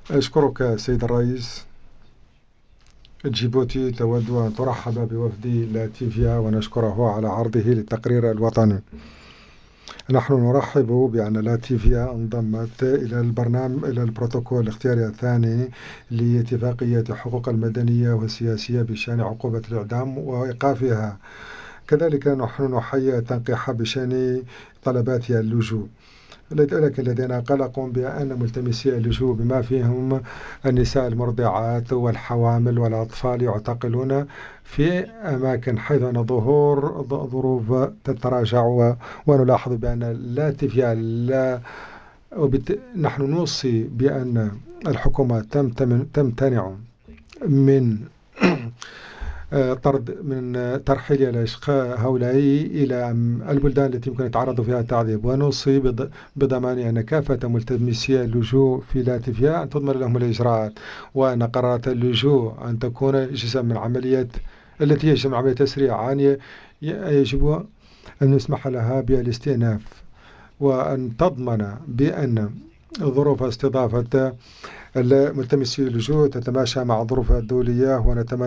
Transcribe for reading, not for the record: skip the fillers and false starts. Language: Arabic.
أشكرك سيد الرئيس. جيبوتي تود أن ترحب بوفد لاتفيا ونشكره على عرضه للتقرير الوطني. نحن نرحب بأن لاتفيا انضمت إلى البروتوكول الاختياري الثاني لاتفاقية حقوق المدنية والسياسية بشأن عقوبة الإعدام وإيقافها. كذلك نحن نحيي التنقيح بشأن طلبات اللجوء، لكن لدينا قلق بأن ملتمسي اللجوء بما فيهم النساء المرضعات والحوامل والأطفال يعتقلون في أماكن حيث أن ظروف تتراجع، ونلاحظ بأن لاتفيا نحن نوصي بأن الحكومة تمتنع من من ترحيل الأشقاء هؤلاء إلى البلدان التي يمكن يتعرضوا فيها التعذيب، ونوصي بضمان أن كافة ملتمسي اللجوء في لاتفيا أن تضمن لهم الإجراءات، وأن قرارات اللجوء أن تكون جزءا من عملية التي يجب عملية تسريع، يجب أن يسمح لها بالاستئناف، وأن تضمن بأن ظروف استضافة ملتمسي اللجوء تتماشى مع ظروفها الدولية. ونتمنى